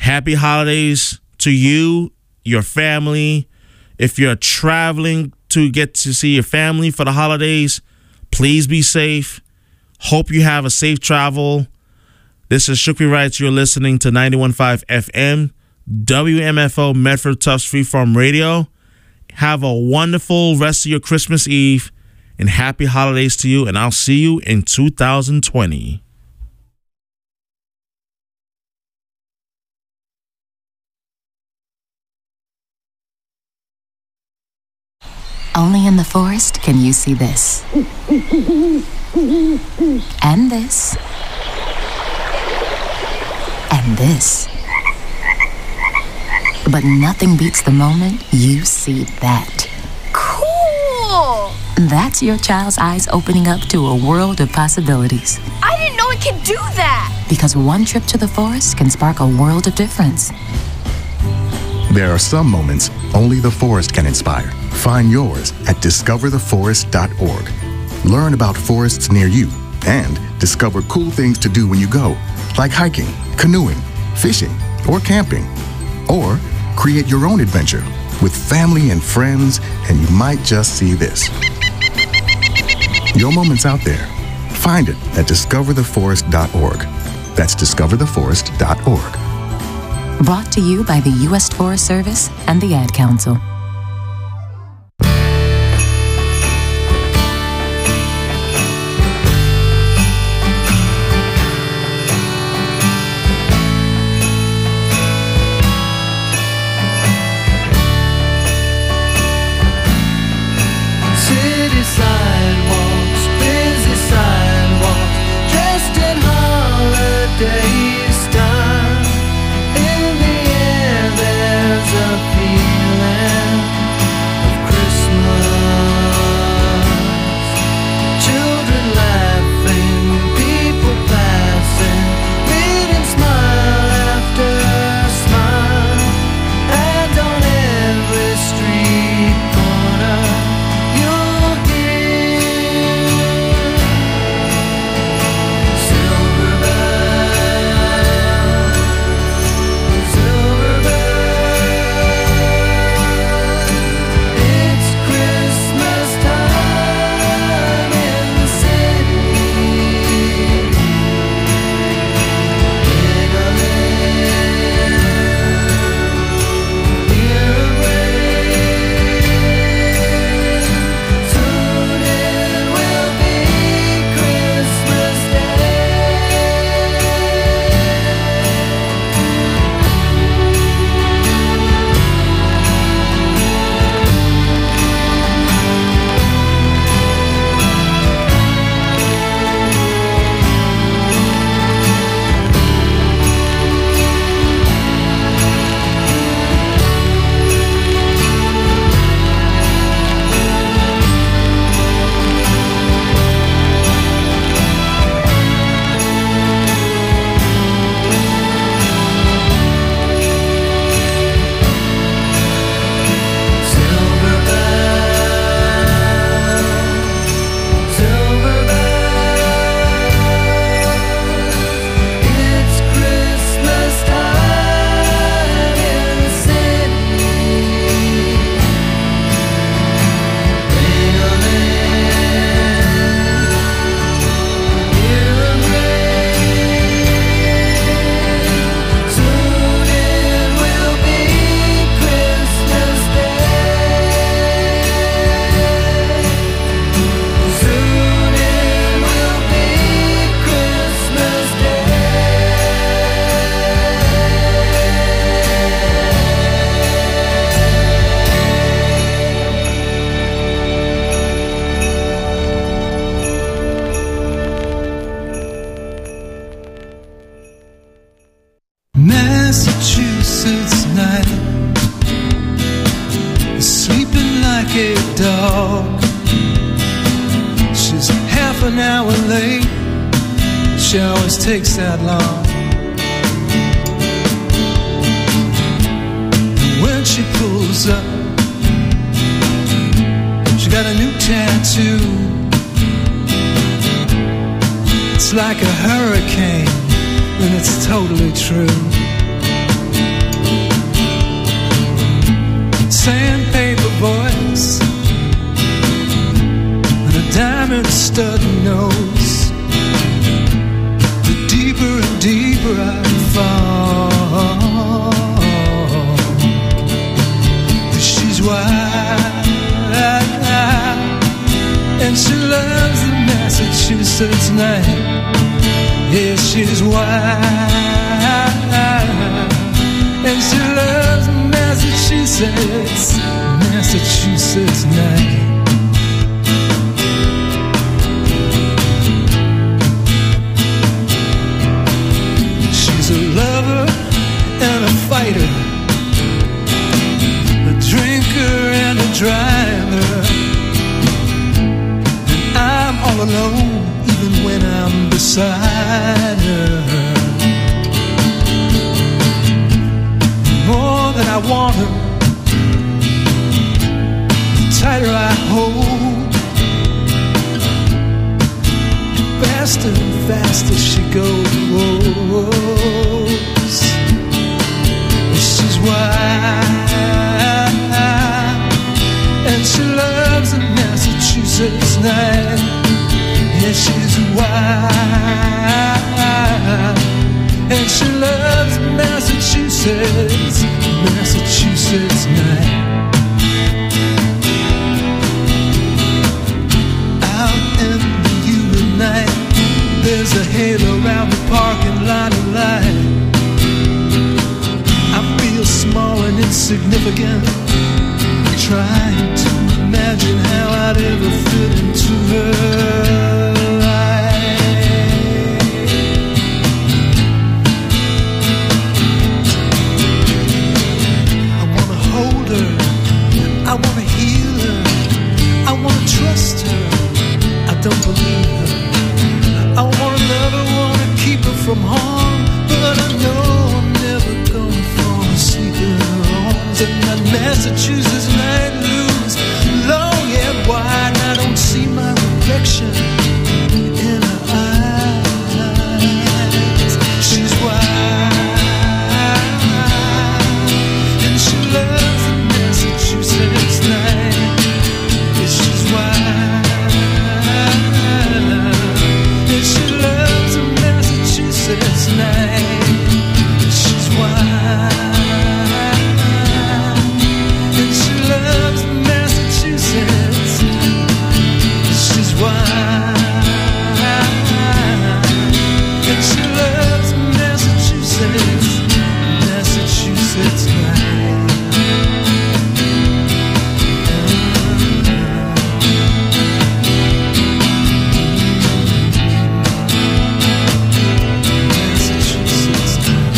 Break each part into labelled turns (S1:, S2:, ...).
S1: Happy holidays to you, your family. If you're traveling to get to see your family for the holidays, please be safe. Hope you have a safe travel. This is Shukri Wrights. You're listening to 91.5 FM, WMFO Medford Tufts Freeform Radio. Have a wonderful rest of your Christmas Eve and happy holidays to you. And I'll see you in 2020.
S2: Only in the forest can you see this. And this. And this. But nothing beats the moment you see that.
S3: Cool!
S2: That's your child's eyes opening up to a world of possibilities.
S3: I didn't know it could do that!
S2: Because one trip to the forest can spark a world of difference.
S4: There are some moments only the forest can inspire. Find yours at discovertheforest.org. Learn about forests near you and discover cool things to do when you go, like hiking, canoeing, fishing, or camping. Or create your own adventure with family and friends, and you might just see this. Your moment's out there. Find it at discovertheforest.org. That's discovertheforest.org.
S2: Brought to you by the U.S. Forest Service and the Ad Council.
S5: City sidewalks, busy sidewalks, dressed in holiday style. In the air there's a feeling of Christmas. Children laughing, people passing, reading smile after smile. And on every street corner you'll hear silver bells, silver bells. It's Christmas time in the city. Ring a bell, hear a ring. Soon it will be Christmas silver bells, silver bells. It's Christmas time in the city. Ring a bell, hear a ring. Soon it will be Christmas Day. Soon it will be Christmas Massachusetts night is sleeping like a dog. She's half an hour late. She always takes that long. When she pulls up, she got a new tattoo. It's like a hurricane, and it's totally true. Massachusetts night. Yeah, she's white, and she loves Massachusetts, Massachusetts night. She's a lover and a fighter, a drinker and a driver, and I'm all alone even when I'm beside her. The more that I want her, the tighter I hold, and faster and faster she goes. She's wild, and she loves a Massachusetts night. Yeah, she's wild, and she loves Massachusetts, Massachusetts night. Out in the U night, there's a halo around the parking lot of light. I feel small and insignificant, trying to imagine how I'd ever fit into her life. I wanna hold her, I wanna heal her, I wanna trust her, I don't believe her. I wanna love her, wanna keep her from harm, but I know I'm never gonna fall asleep in her arms. And that Massachusetts night looms long and wide, and I don't see my reflection in her eyes. She's wild, and she loves the Massachusetts night. Yeah, she's wild, and she loves the Massachusetts night. She's wild, and she loves Massachusetts. She's wild, and she loves Massachusetts, Massachusetts night. Massachusetts night.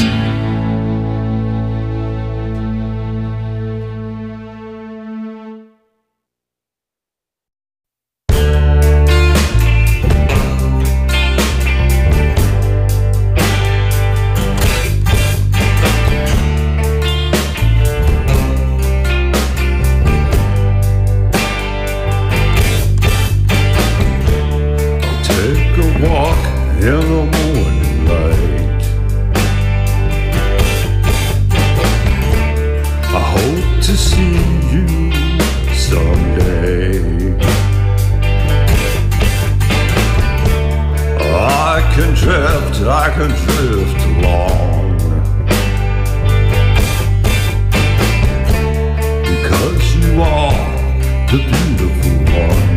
S6: Take a walk in the morning light. I hope to see you someday. I can drift along, because you are the beautiful one.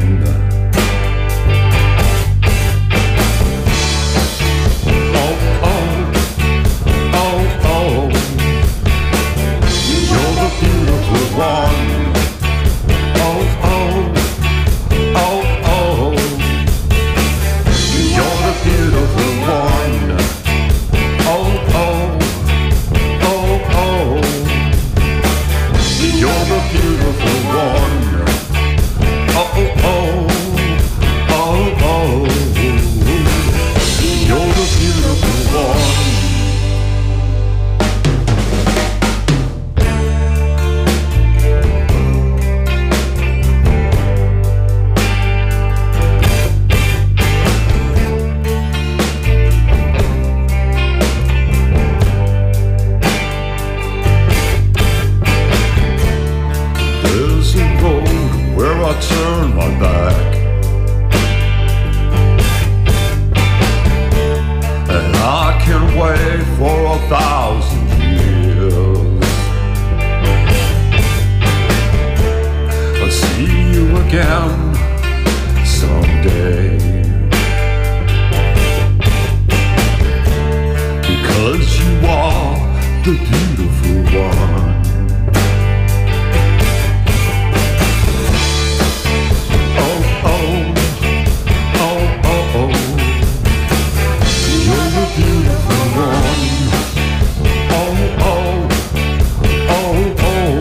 S6: Turn my back, and I can wait for 1,000 years. I'll see you again someday. the beautiful one. Oh, oh, oh, oh, oh. You're the beautiful one. Oh, oh, oh, oh.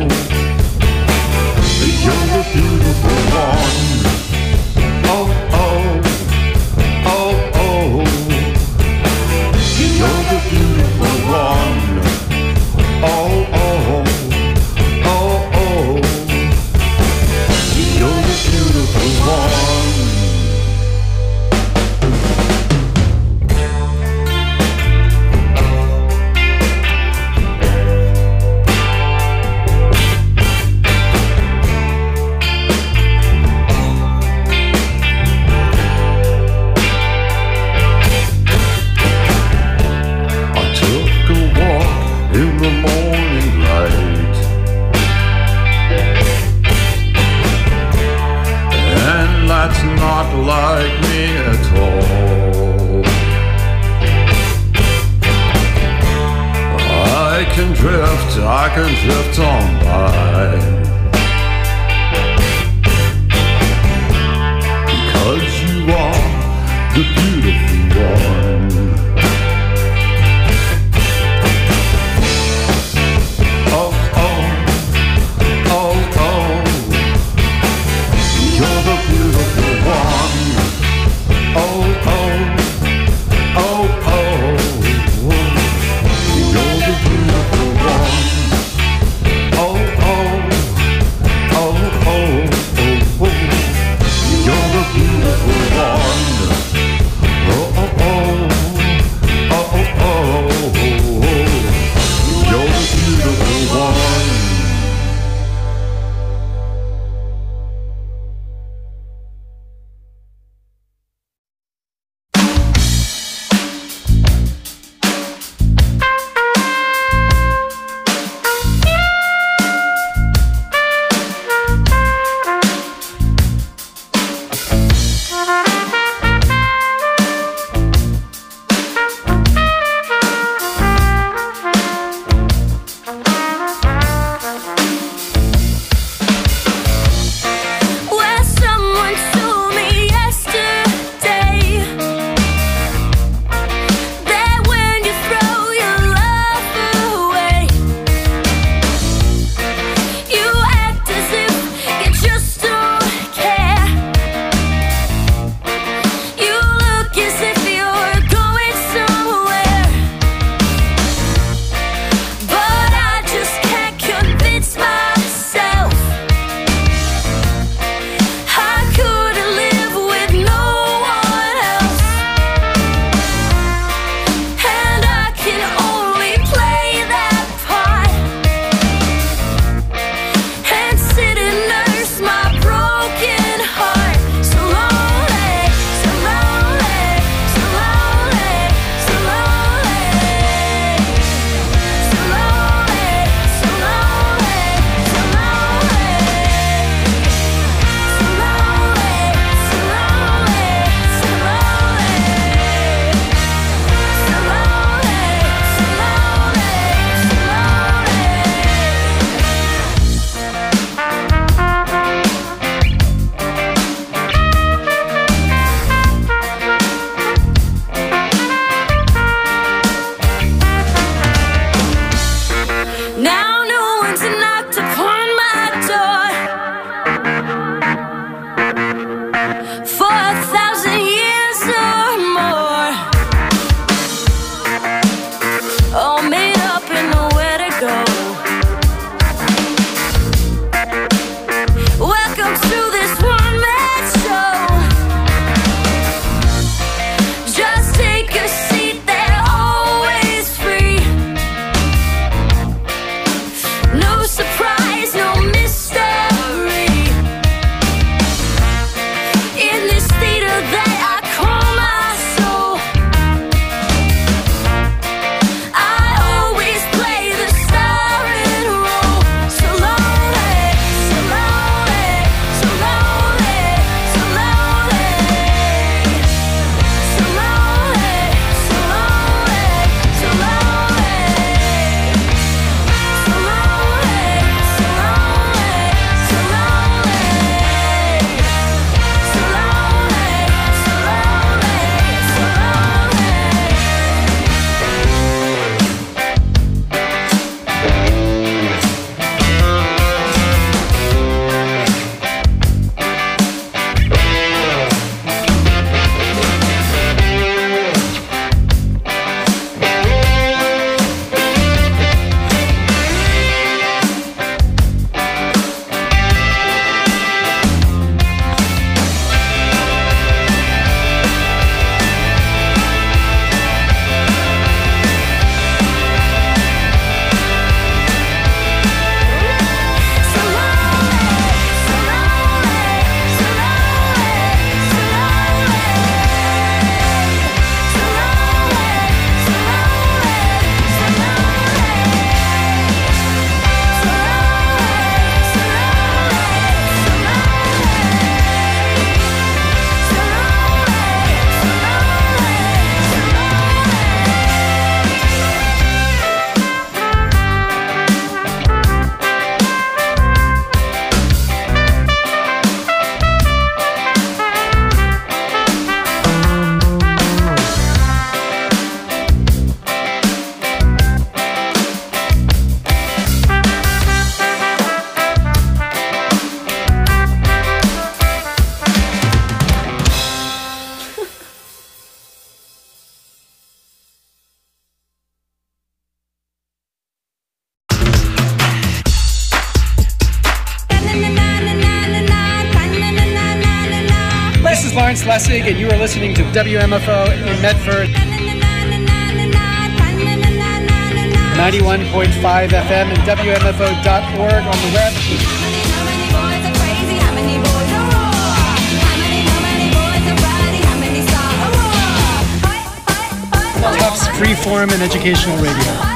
S6: You're the beautiful one. Oh, oh, oh, oh. You're the beautiful one. Oh, oh, oh, oh. You're the beautiful one. I took a walk in the morning light, and that's not like me at all. I can drift on by, because you are the beautiful one. Oh, oh, oh, oh. You're the beautiful one. Oh, oh, oh, oh. You're the beautiful one. Oh, oh, oh, oh, oh, oh. You're the beautiful one. Oh, oh.
S7: Lessig, and you are listening to WMFO in Medford. 91.5 FM and WMFO.org on the web. Tufts Freeform and Educational Radio.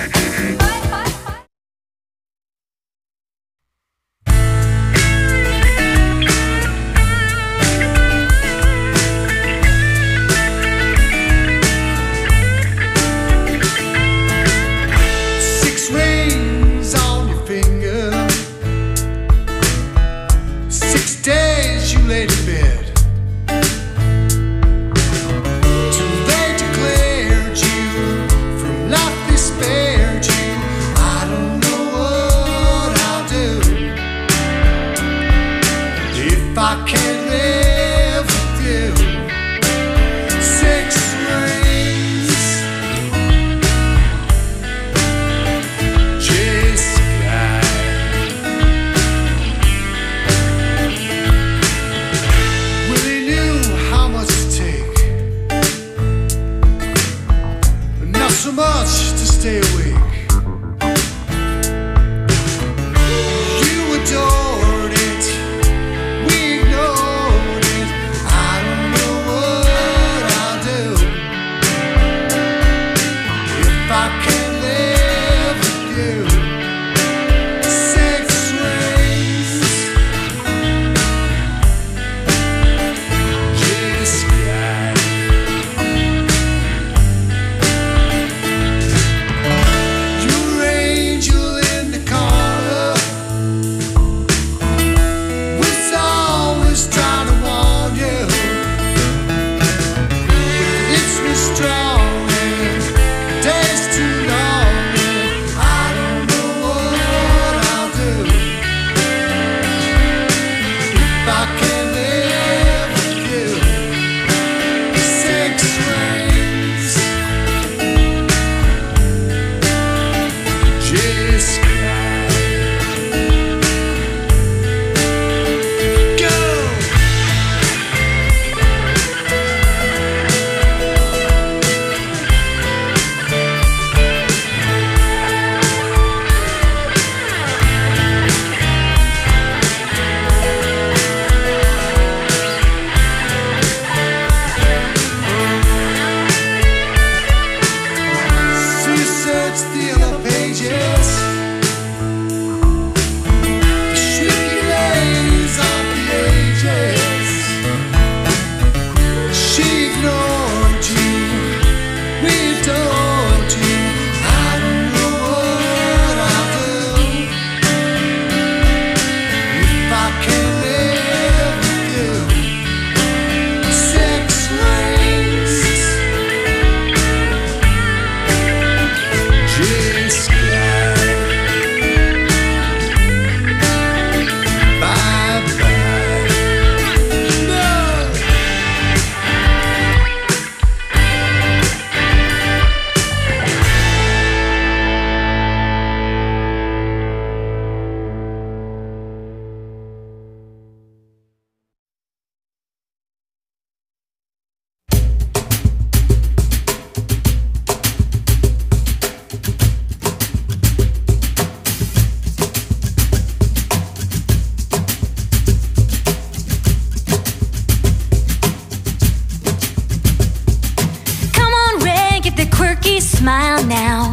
S8: Smile now.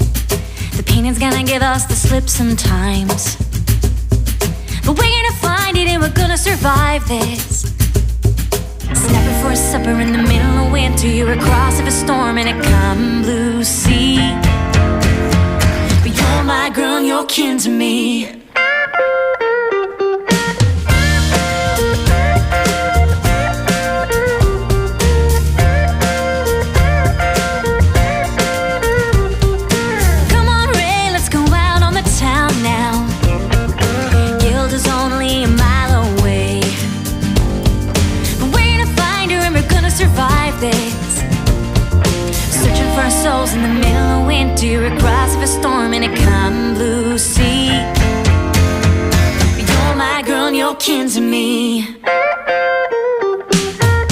S8: The painting's gonna give us the slip sometimes, but we're gonna find it and we're gonna survive this. Snapping for a supper in the middle of winter, you're across of a storm in a calm blue sea. But you're my girl and you're kin to me. Souls in the middle of winter, across of a storm in a calm blue sea. You're my girl and you're kin to me.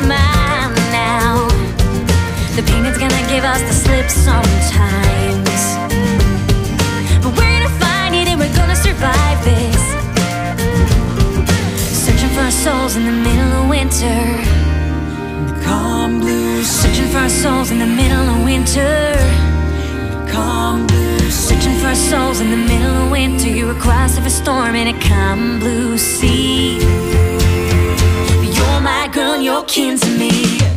S8: mine now. The painting's gonna give us the slip sometimes, but we're gonna find it and we're gonna survive this. Searching for our souls in the middle of winter.
S5: Calm blues,
S8: Searching for our souls in the middle of winter.
S5: calm blues,
S8: Searching for our souls in the middle of winter. You're across of a storm in a calm blue sea. You're my girl and you're kin to me.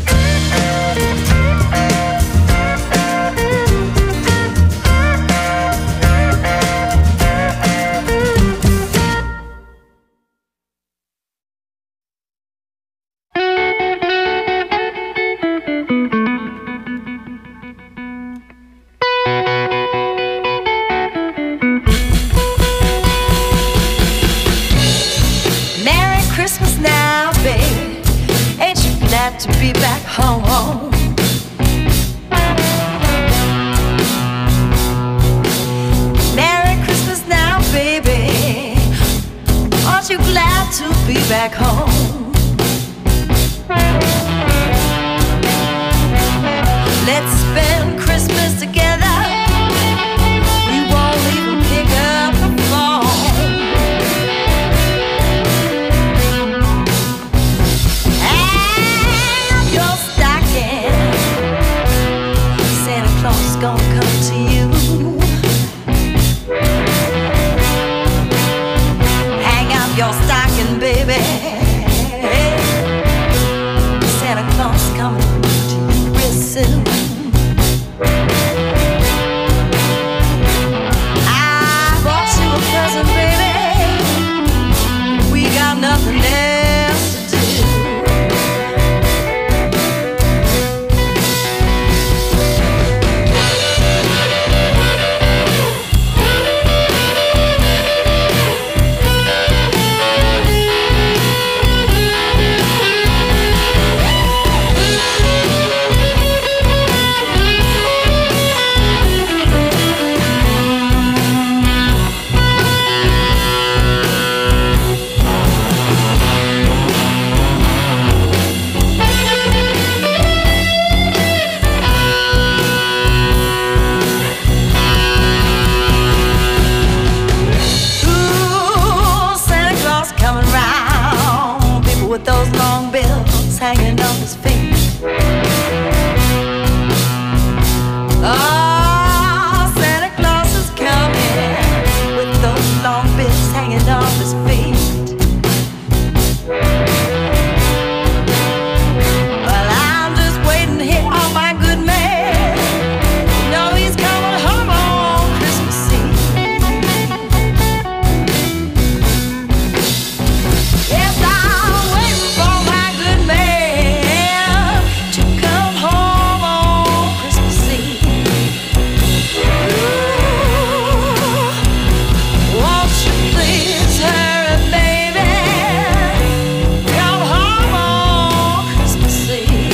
S3: Merry Christmas now, baby. Ain't you glad to be back home? Merry Christmas now, baby. Aren't you glad to be back home? Let's spend Christmas together. We won't even pick up the phone. Hang up your stocking. Santa Claus is gonna come to you. Hang up your stocking, baby. Santa Claus is coming to you real soon. I bought you a present, baby. We got nothing else to do. Ooh, Santa Claus coming round. People with those long bills hanging on his feet. Oh, Santa Claus is coming with those long bills hanging on his feet. Well, I'm just waiting here on my good man. You know he's coming home on Christmas Eve. Yes, I'm waiting for my good man to come home on Christmas Eve. Ooh, won't you please hurry, baby? Come home on Christmas Eve.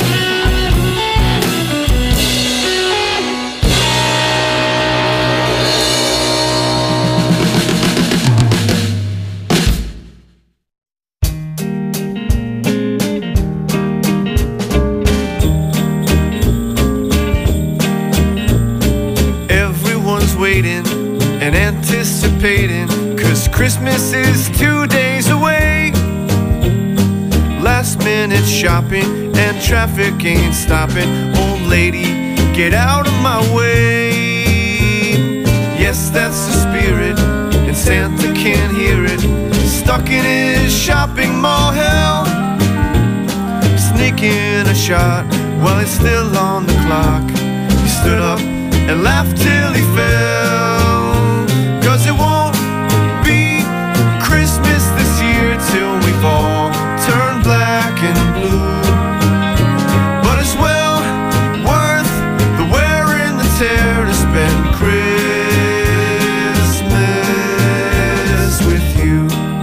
S6: Everyone's waiting and anticipating, 'cause Christmas is 2 days away. Last minute shopping and traffic ain't stopping. Old lady, get out of my way. Yes, that's the spirit, and Santa can't hear it. Stuck in his shopping mall hell, sneaking a shot while it's still on the clock. He stood up and laughed till he fell, 'cause it won't be Christmas this year till we've all turned black and blue. But it's well worth the wear and the tear to spend Christmas with you.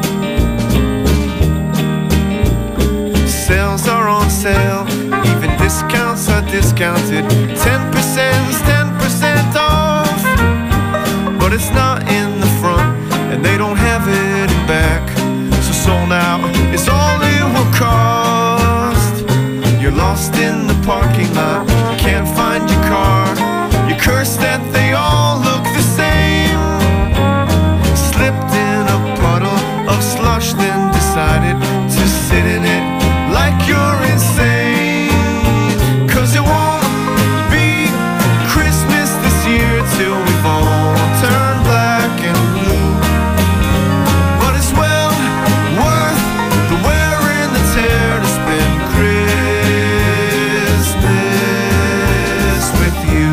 S6: Sales are on sale, even discounts are discounted. 10%'s 10% off, but it's not in the front, and they don't have it in back. So sold out is all it will cost. You lost in the parking lot, can't find your car. You curse that they all look the same. Slipped in a puddle of slush, then decided to sit in it like you're insane. 'Cause it won't be Christmas this year till we've all turned black and blue. But it's well worth the wear and the tear to spend Christmas with you.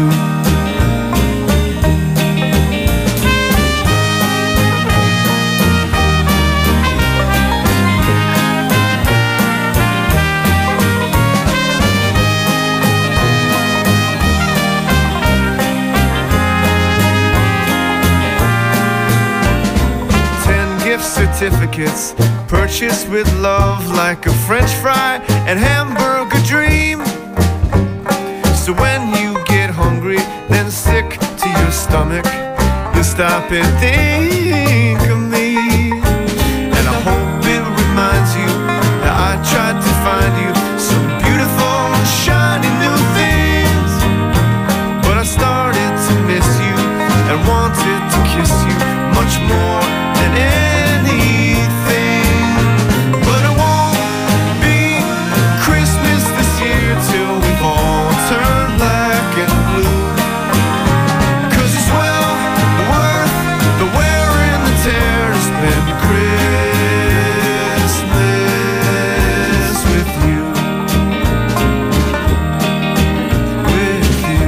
S6: Certificates purchased with love, like a French fry and hamburger dream. So when you get hungry, then sick to your stomach, you stop and think of me. And I hope it reminds you that I tried to find you some beautiful, shiny new things. But I started to miss you and wanted to kiss you much more than anything. But it won't be Christmas this year till we've all turned black and blue. 'Cause it's well worth the wear and the tear to spend Christmas with you. With you.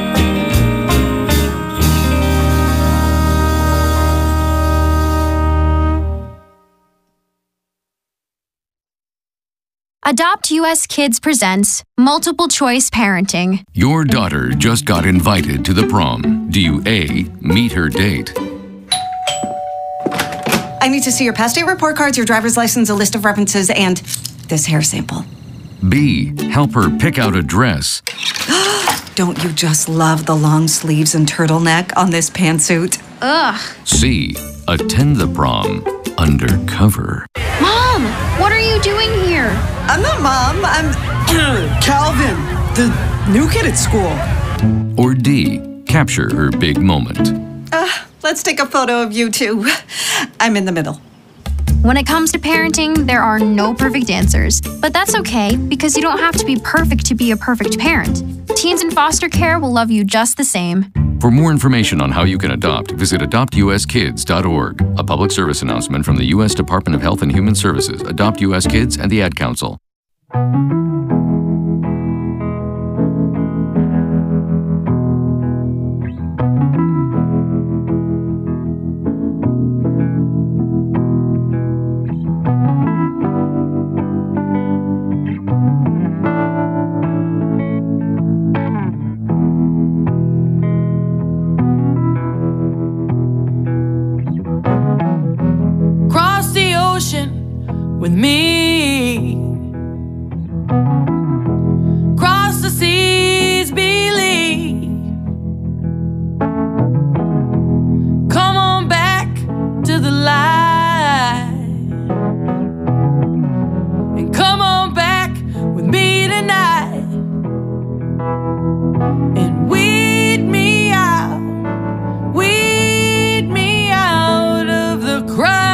S9: Adopt US Kids presents Multiple Choice Parenting.
S10: Your daughter just got invited to the prom. Do you A, meet her date?
S11: I need to see your past date report cards, your driver's license, a list of references, and this hair sample.
S10: B, help her pick out a dress?
S11: Don't you just love the long sleeves and turtleneck on this pantsuit?
S9: Ugh.
S10: C, attend the prom undercover.
S9: Mom, what are you doing here?
S11: I'm not Mom, I'm Calvin, the new kid at school.
S10: Or D, capture her big moment.
S11: Let's take a photo of you two. I'm in the middle.
S9: When it comes to parenting, there are no perfect answers. But that's okay, because you don't have to be perfect to be a perfect parent. Teens in foster care will love you just the same.
S10: For more information on how you can adopt, visit adoptuskids.org. A public service announcement from the U.S. Department of Health and Human Services, Adopt U.S. Kids, and the Ad Council.
S3: With me, cross the seas, believe. Come on back to the light, and come on back with me tonight, and weed me out of the crowd.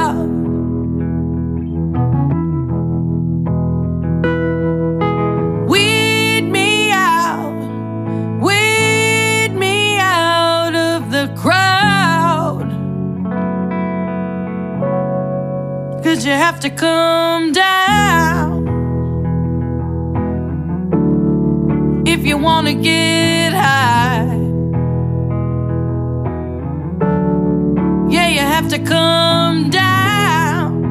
S3: You have to come down if you want to get high. Yeah, you have to come down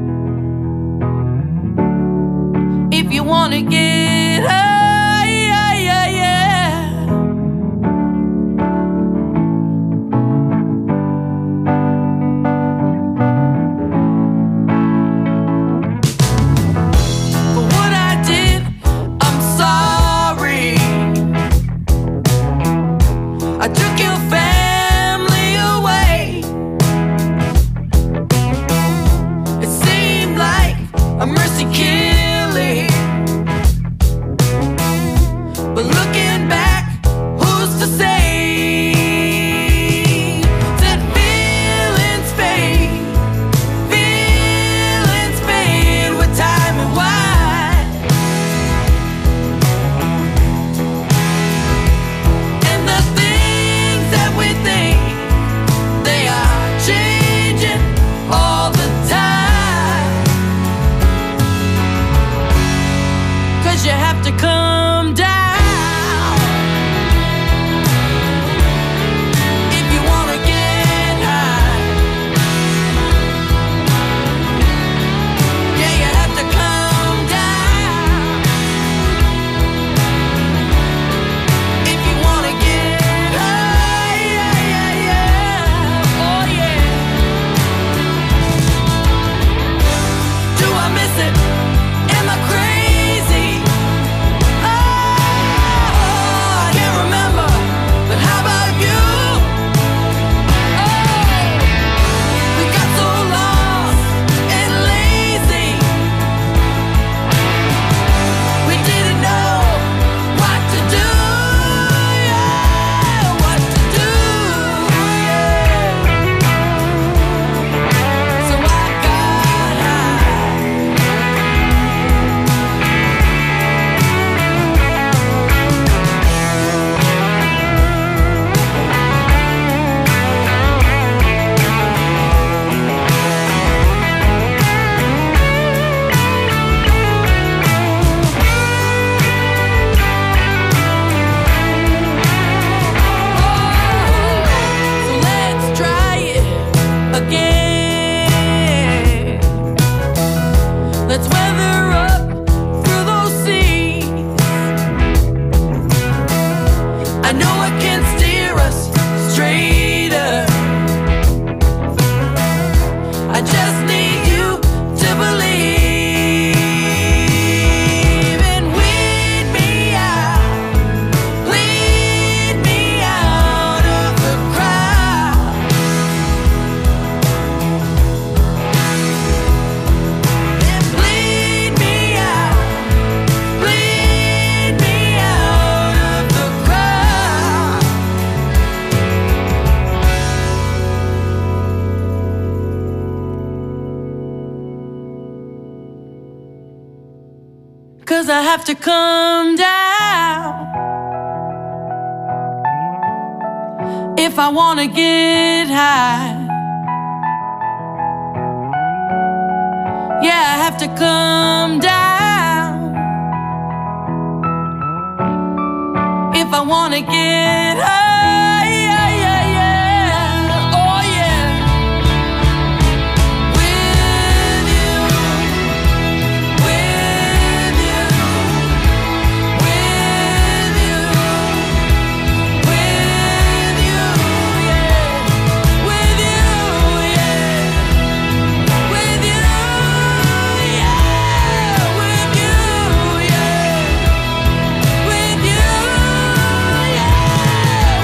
S3: if you want to get high. I took your family away. have to come down if I want to get high. Yeah, I have to come down if I want to get high. Yeah, yeah, yeah. Oh, yeah. With you, with you, with you, with you, yeah. With you, yeah. With you, yeah. With you, yeah. With you, yeah.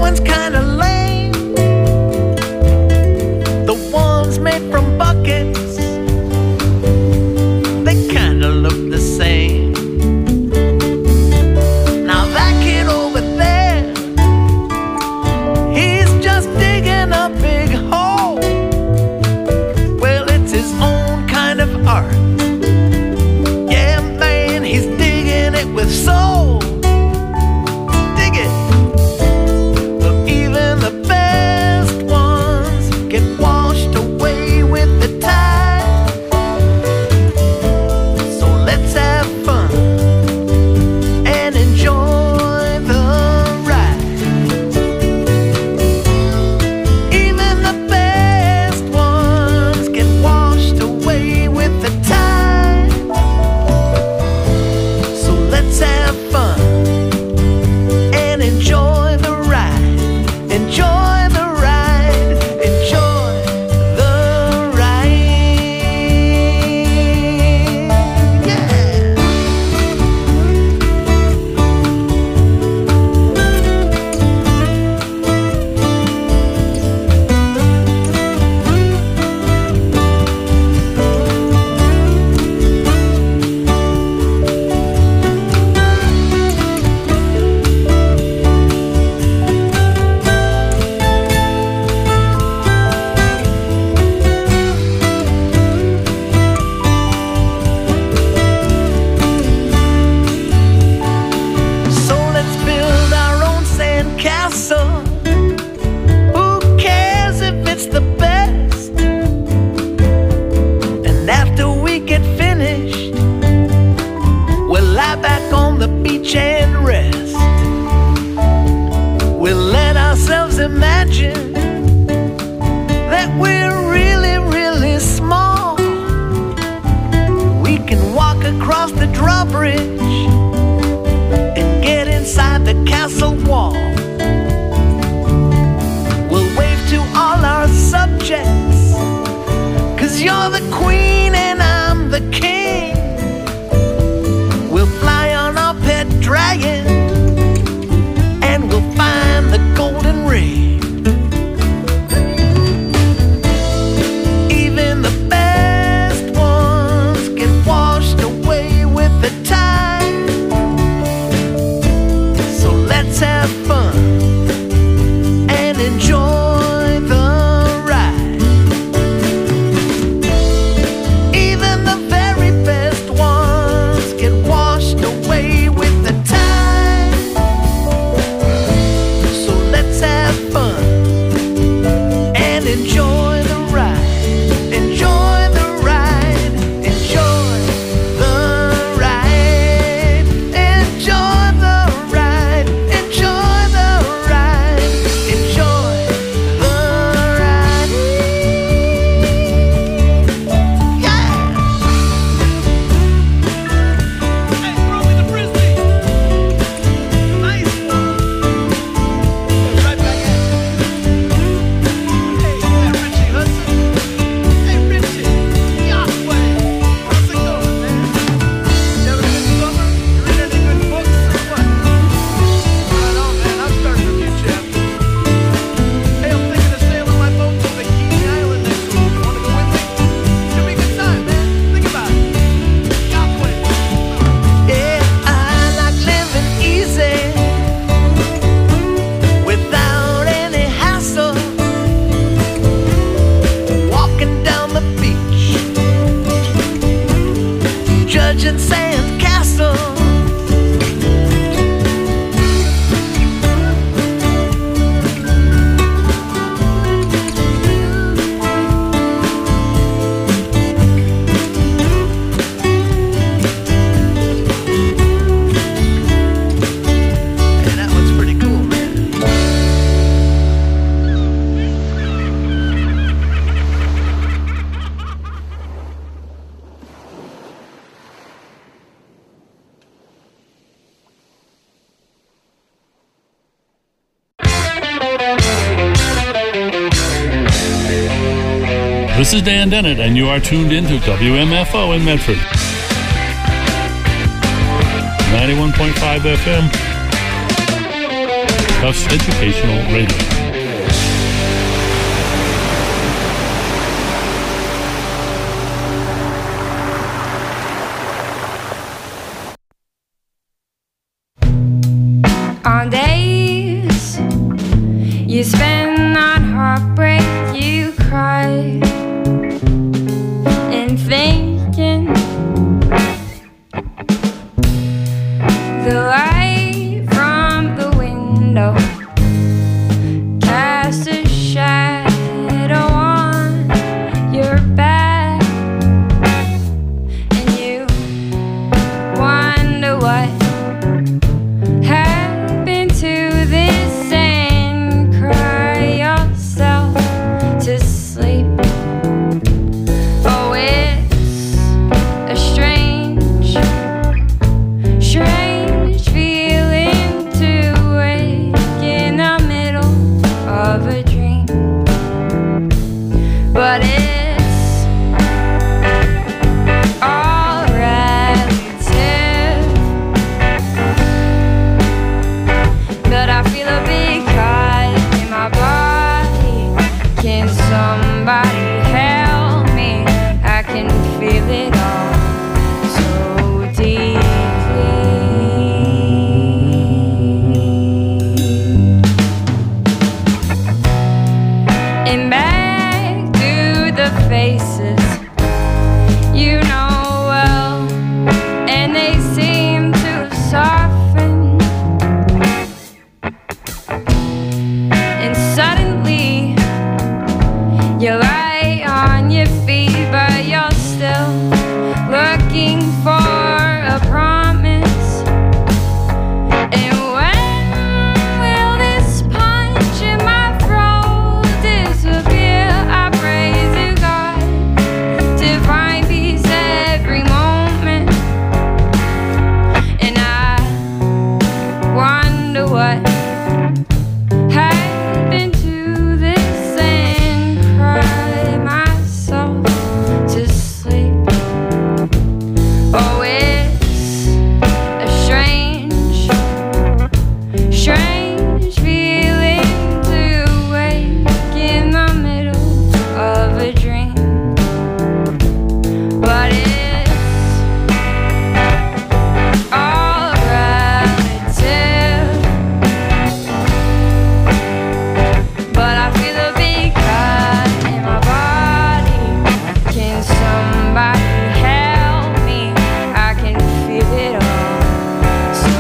S5: one's kinda lame. The ones made from buckets, they kinda look the same. Now that kid over there, he's just digging a big hole. Well, it's his own kind of art. Yeah, man, he's digging it with soul. Dig it. But even the best ones get washed away with the tide. So let's have fun and enjoy the ride. Even the best ones get washed away with the tide. So let's have fun and enjoy the ride. Enjoy the ride. Enjoy the ride. Yeah. So let's build our own sandcastle. Who cares if it's the best? And after we get finished, we'll lie back on the beach and rest. We'll let ourselves imagine that we're really, really small. We can walk across the drawbridge and get inside the castle wall. We'll wave to all our subjects, 'cause you're the queen and I'm the king. We'll fly on our pet dragon and we'll find the golden ring. Even the best ones get washed away with the tide. So let's have fun and enjoy the ride. Even the very best ones get washed away with the tide. So let's have fun and enjoy the ride. Enjoy the ride. Enjoy the ride. Enjoy the ride. Enjoy the ride. Enjoy the ride. Yeah. Hey, throw me the frisbee. Nice one. Right back at you. Hey, yeah, Richie Hudson. Hey, Richie. Yahweh. How's it going, man? You having a good summer? You read any good books or what? Right on, man. I'm starting a new chapter. Hey, I'm thinking of sailing my boat to Bikini Island next week. You wanna go with me? Should be a good time, man. Think about it. Yahweh. Yeah, I like living easy without any hassle. Walking down the beach, judging sand castles. Yeah, that one's pretty cool, man.
S12: This is Dan Dennett, and you are tuned into WMFO in Medford. 91.5 FM. Tufts Educational Radio.
S13: On days you spend on heartbreak, you cry and thinking the light from the window casts a shadow on your back, and you wonder what happened to this and cry yourself to sleep. Oh, it's a strange feeling to wake in the middle of a dream, but it's all relative. But I feel a big cut in my body. Can somebody help me? I can feel it all so deeply. And back through the faces you know well, and they seem to soften. And suddenly you're right on your feet, but you're still looking for a promise. And when will this punch in my throat disappear? I pray to God to find peace every moment, and I wonder what happened to this and cry myself to sleep. Oh, it's a strange feeling to wake in the middle of a dream, but it's all relative. But I feel a big cut in my body. Can somebody help me? I can feel it all so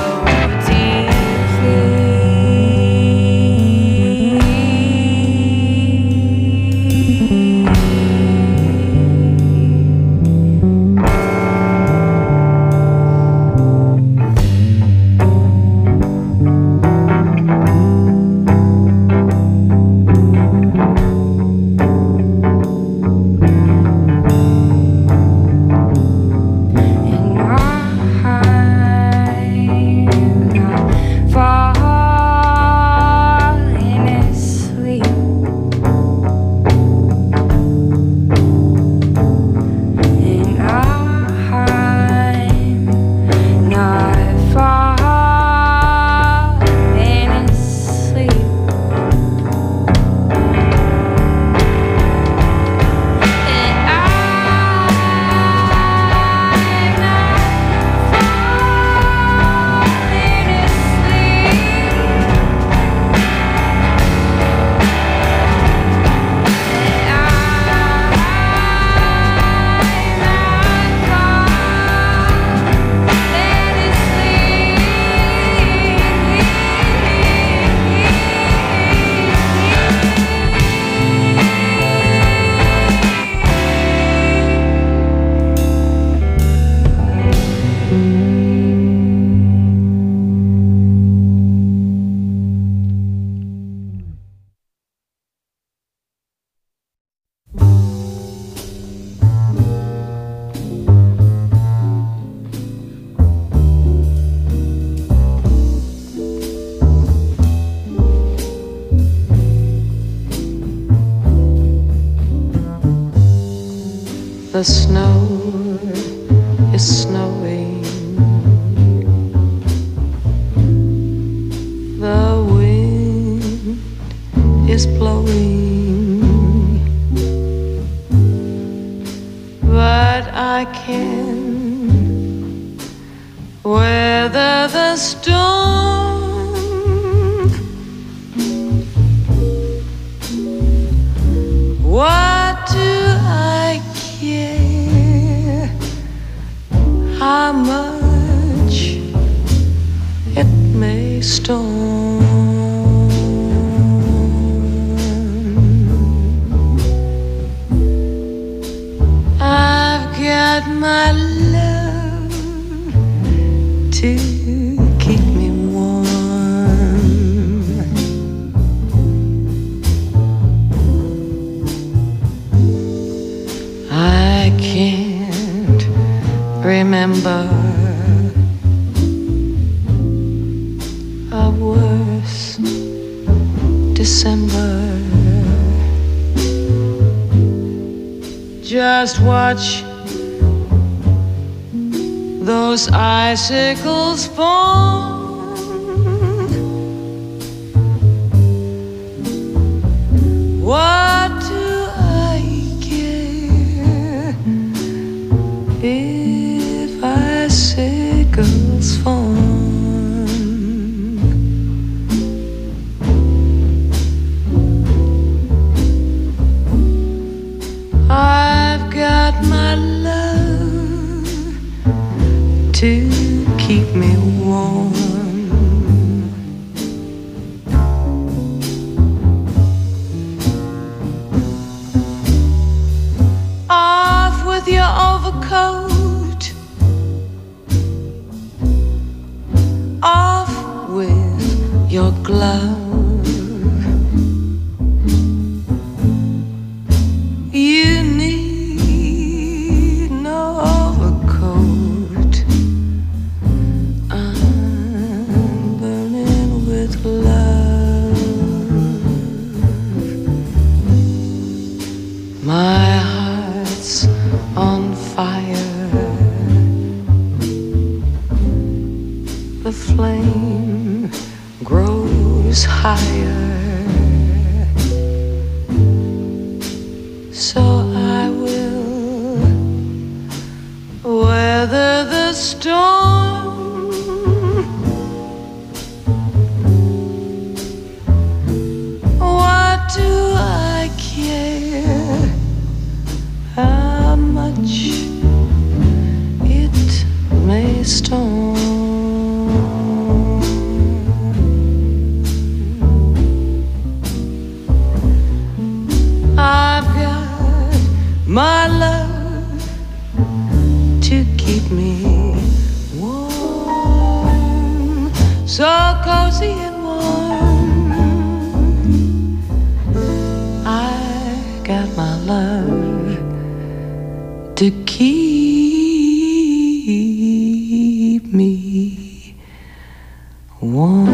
S13: falling asleep. And I'm not falling asleep. And I'm
S14: The snow is snowing. The wind is blowing, but I can weather the storm. What do I care how much it may storm? I've got my love to keep me warm. I can't remember a worse December. Just watch those icicles fall. What do I care if icicles fall? I've got my love to keep me warm. Off with your overcoat, off with your glove. You need no overcoat. I'm burning with love. My heart's on fire. The flame grows higher. So I will weather the storm. What do I care how much it may storm? I've got my love to keep me warm, so cozy and warm. I got my love to keep me warm.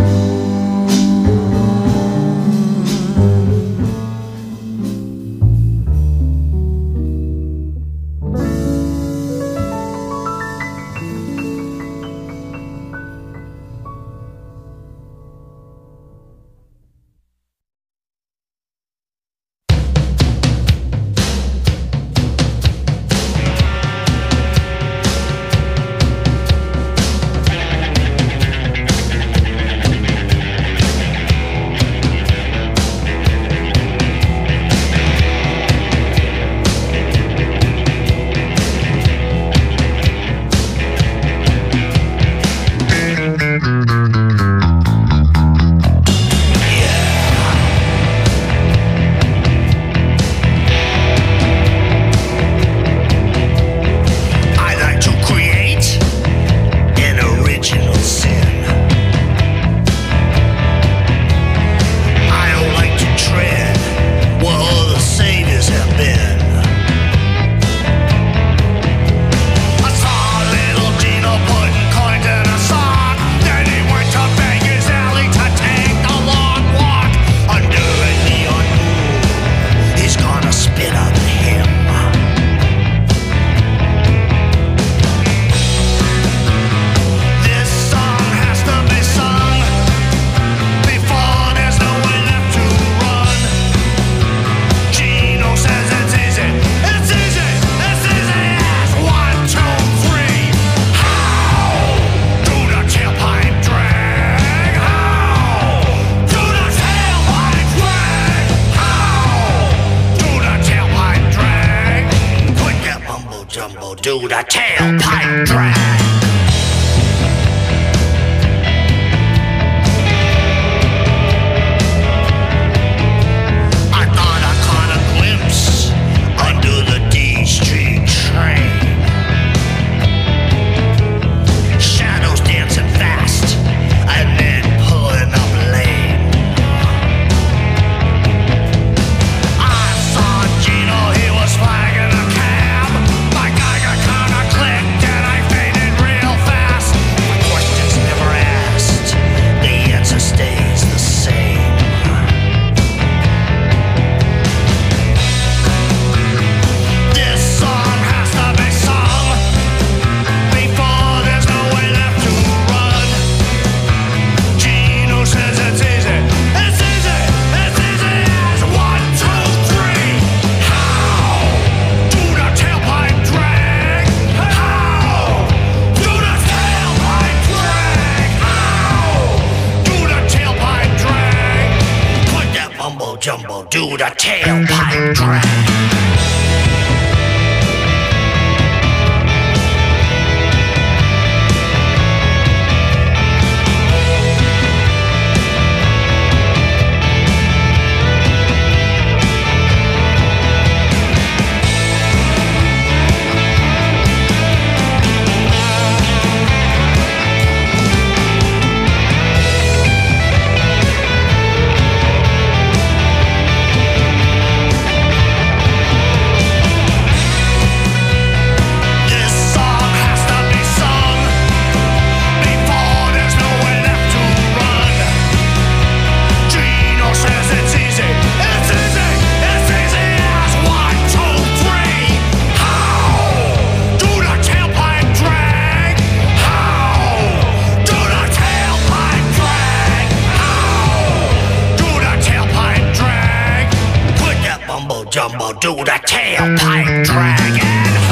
S15: do the tailpipe drag. I thought I caught a glimpse under the D Street train. Shadows dancing fast and then pulling up lane. I saw Gino, he was flagging a cab. My Geiger counter clicked and I faded real fast. My questions never asked, the answer stays the same. This song has to be sung before there's no way left to run. Gino says it's easy. It's easy. It's easy as 1, 2, 3. How do the tailpipe drag? How do the tailpipe drag? How do the tailpipe drag? Put that mumbo jumbo, do the tailpipe drag. This song has to be sung before there's no way left to run. Gino says it's easy. It's easy. It's easy as 1, 2, 3. How do the tailpipe drag? How do the tailpipe drag? How do the tailpipe drag? Put that mumbo jumbo, do the tailpipe drag. And